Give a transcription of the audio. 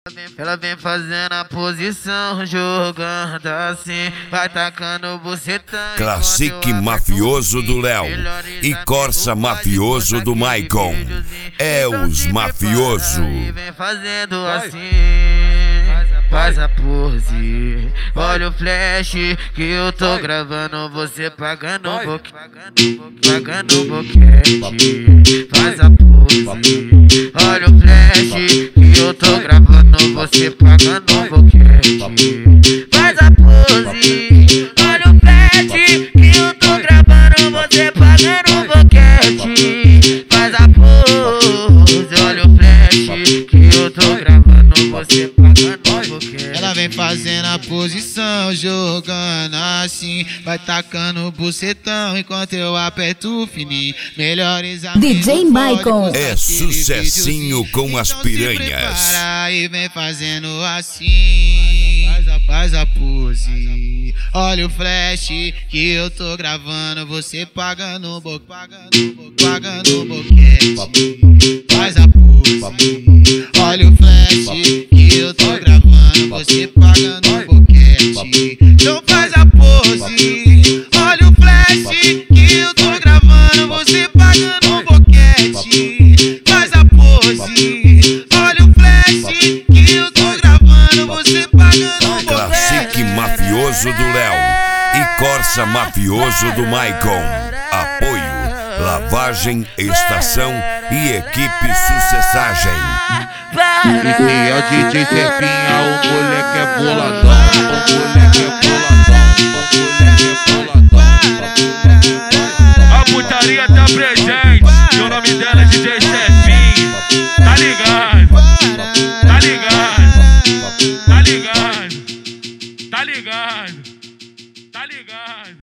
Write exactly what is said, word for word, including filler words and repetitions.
Ela vem fazendo a posição, jogando assim, vai tacando bucetão. Classique mafioso do Léo e Corsa mafioso do Maicon. É os mafioso. Vem fazendo assim, faz a pose. Olha o flash que eu tô gravando, você pagando um pouquinho, pagando um boquete. Faz a pose. Olha o flash que eu tô gravando, você pagando um boquete. Faz a pose. Olha o flash que eu tô gravando, você pagando um boquete. Faz a pose. Olha o flash que eu tô gravando, você pagando um boquete. Ela vem fazendo a posição, jogando assim, vai tacando o bucetão enquanto eu aperto o fininho. Melhores amigos. D J Maicon. É sucessinho com as piranhas. E vem fazendo assim, faz a, faz a pose. Olha o flash que eu tô gravando, você pagando o bo, pagando, bo, pagando o boquete. Faz a pose. Olha o flash que eu tô gravando, você pagando o boquete. Então faz a pose. Olha o flash que eu tô gravando, você pagando o boquete. Faz a pose. Olha o flash que eu tô gravando, você pagando o boquete. Classique mafioso do Léo e Corsa mafioso do Maicon. Apoio, lavagem, estação e equipe sucessagem. Esse é o D J Serpinha, o moleque é boladão, o moleque é boladão, o moleque é boladão. A putaria tá presente, e o nome dela é D J Serpinha. Tá ligado? Tá ligado? Tá ligado? Tá ligado? Tá ligado?